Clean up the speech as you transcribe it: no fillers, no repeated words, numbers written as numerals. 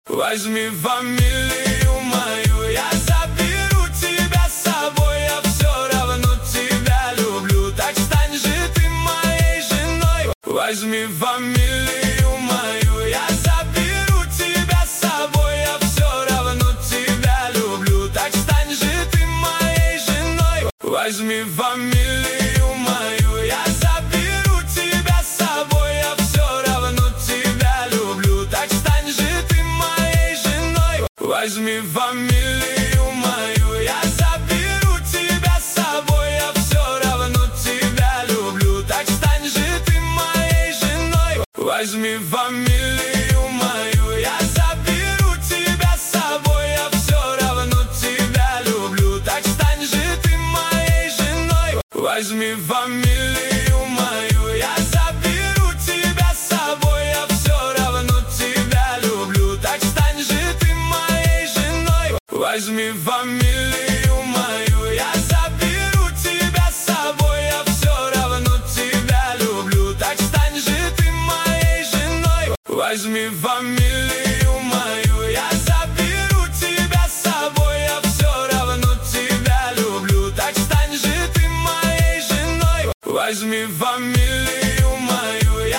Возьми фамилию мою, я заберу тебя с собой. Я все равно тебя люблю, так стань же ты моей женой. Возьми фамилию мою, я заберу тебя с собой. Я все равно тебя люблю, так стань же ты моей женой. Возьми фамилию мою, я заберу тебя с собой. Я все равно тебя люблю, так стань же ты моей женой. Возьми фамилию мою, я заберу тебя с собой. Я все равно тебя люблю, так стань же ты моей женой. Возьми фамилию мою, я заберу тебя с собой. Я все равно тебя люблю, так стань же ты моей женой. Возьми фамилию мою, я заберу тебя с собой. Я все равно тебя люблю, так стань же ты моей женой. Возьми фамилию мою, я заберу тебя с собой. Я все равно тебя люблю, так стань же ты моей женой. Возьми фамилию мою, я заберу тебя с собой. Я все равно тебя люблю, так стань же ты моей женой. Возьми фамилию.